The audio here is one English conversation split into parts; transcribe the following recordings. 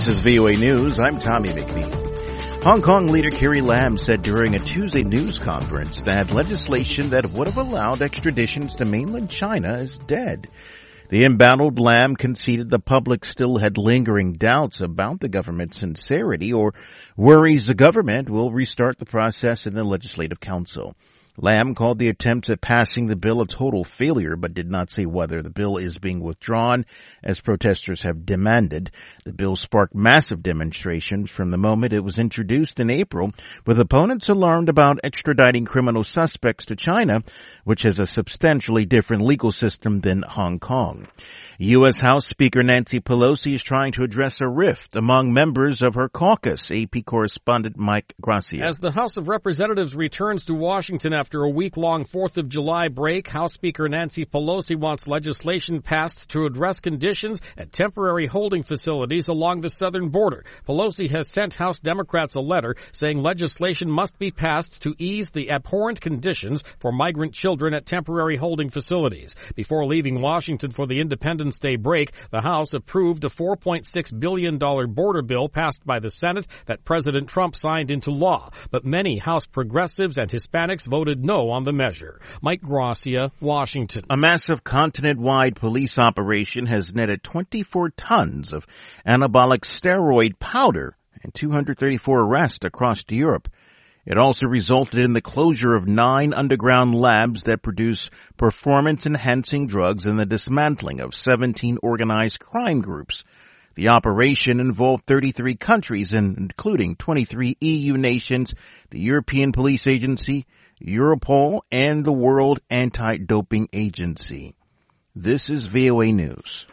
This is VOA News. I'm Tommy McBee. Hong Kong leader Carrie Lam said during a Tuesday news conference that legislation that would have allowed extraditions to mainland China is dead. The embattled Lam conceded the public still had lingering doubts about the government's sincerity or worries the government will restart the process in the Legislative Council. Lam called the attempts at passing the bill a total failure, but did not say whether the bill is being withdrawn, as protesters have demanded. The bill sparked massive demonstrations from the moment it was introduced in April, with opponents alarmed about extraditing criminal suspects to China, which has a substantially different legal system than Hong Kong. U.S. House Speaker Nancy Pelosi is trying to address a rift among members of her caucus. AP correspondent Mike Gracia. As the House of Representatives returns to Washington after a week-long 4th of July break, House Speaker Nancy Pelosi wants legislation passed to address conditions at temporary holding facilities along the southern border. Pelosi has sent House Democrats a letter saying legislation must be passed to ease the abhorrent conditions for migrant children at temporary holding facilities. Before leaving Washington for the Independence Day break, the House approved a $4.6 billion border bill passed by the Senate that President Trump signed into law. But many House progressives and Hispanics voted no on the measure. Mike Gracia, Washington. A massive continent-wide police operation has netted 24 tons of anabolic steroid powder and 234 arrests across Europe. It also resulted in the closure of 9 underground labs that produce performance-enhancing drugs and the dismantling of 17 organized crime groups. The operation involved 33 countries, including 23 EU nations, the European Police Agency, Europol, and the World Anti-Doping Agency. This is VOA News.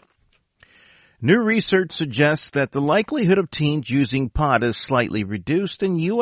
New research suggests that the likelihood of teens using pot is slightly reduced in U.S.